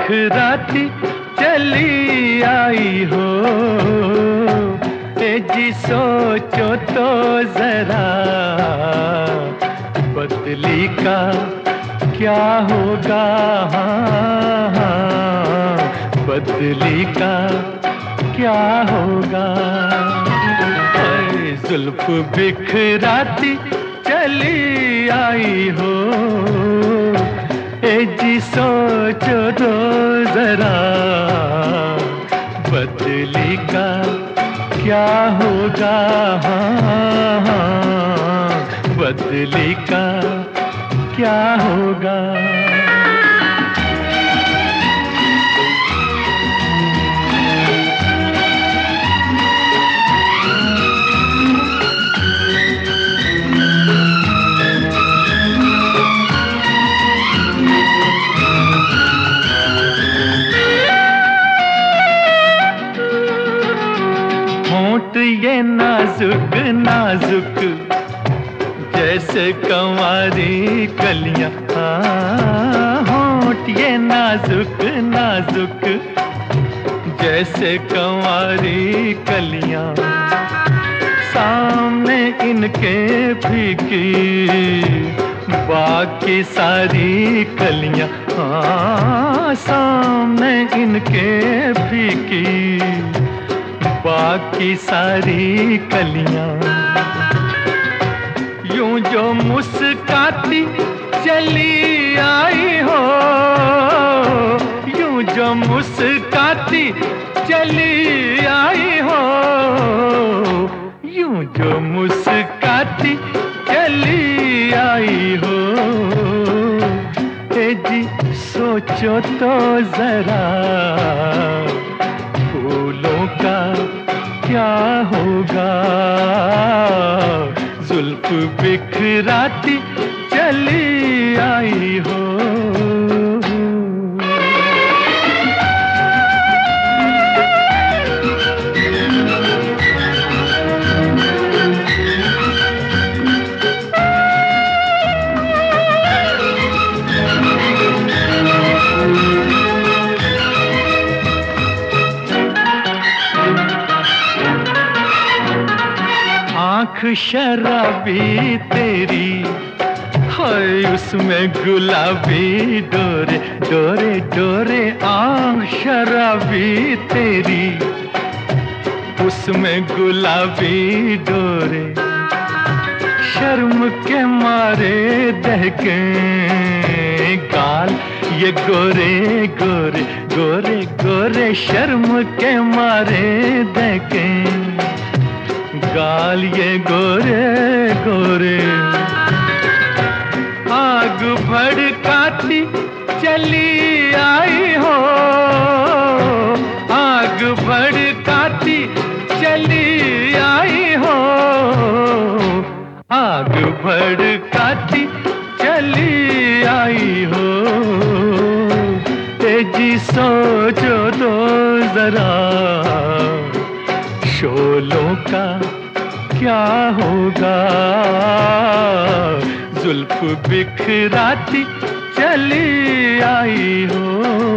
बिखराती चली आई हो। ए जी सोचो तो जरा, बदली का क्या होगा। हाँ, हाँ, बदली का क्या होगा। जुल्फ बिखराती चली आई हो। ए जी सोचो तो जरा, बदली का क्या होगा। हाँ, हाँ, बदली का क्या होगा। होंठ ये नाजुक नाजुक जैसे कंवारी कलियां। हाँ, होंठ ये नाजुक नाजुक जैसे कंवारी कलियां। सामने इनके फीकी बाकी सारी कलियां। हाँ, सामने इनके फीकी बाकी सारी कलियां। यूं जो मुस्काती चली आई हो, यूं जो मुस्काती चली आई हो, यूं जो मुस्काती चली आई हो। ए जी सोचो तो जरा, फूलों का क्या होगा। जुल्फ बिखराती चली आई हो। आँख शराबी तेरी है, उसमें गुलाबी डोरे डोरे डोरे। आँख शराबी तेरी, उसमें गुलाबी डोरे। शर्म के मारे दहके गाल ये गोरे गोरे गोरे गोरे। शर्म के मारे दहके गाल ये गोरे गोरे। आग भड़काती चली आई हो, आग भड़काती चली आई हो, आग भड़काती चली आई हो। तेजी सोचो तो जरा, शोलों का क्या होगा। जुल्फ बिखराती चली आई हो।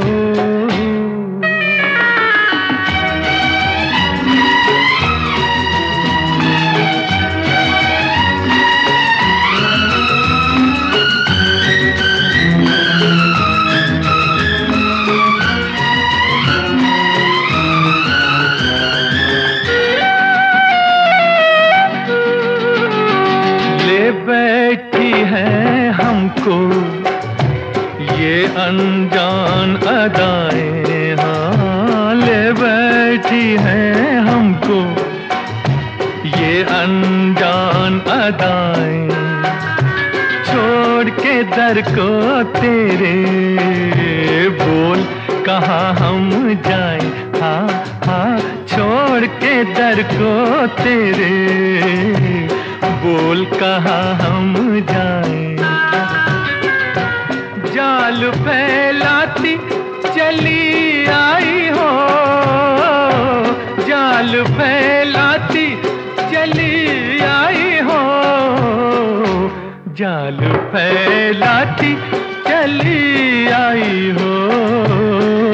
बैठी है हमको ये अनजान अदाएं। हाँ, ले बैठी है हमको ये अनजान अदाएं। छोड़ के दर को तेरे, बोल कहाँ हम जाएं। हाँ, हाँ, छोड़ के दर को तेरे, बोल कहाँ हम जाएं। जाल फैलाती चली आई हो, जाल फैलाती चली आई हो, जाल फैलाती चली आई हो।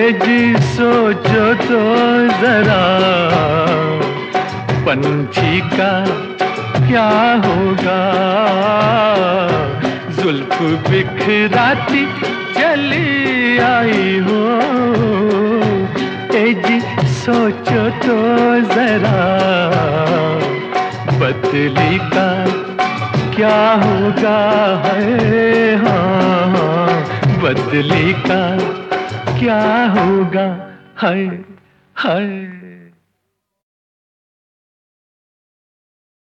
जी सोचो तो जरा, पंछी का क्या होगा, जुल्फ बिखराती चली आई हो। ए जी सोचो तो जरा, बदली का क्या होगा है, हाँ हाँ, बदली का क्या होगा है, है।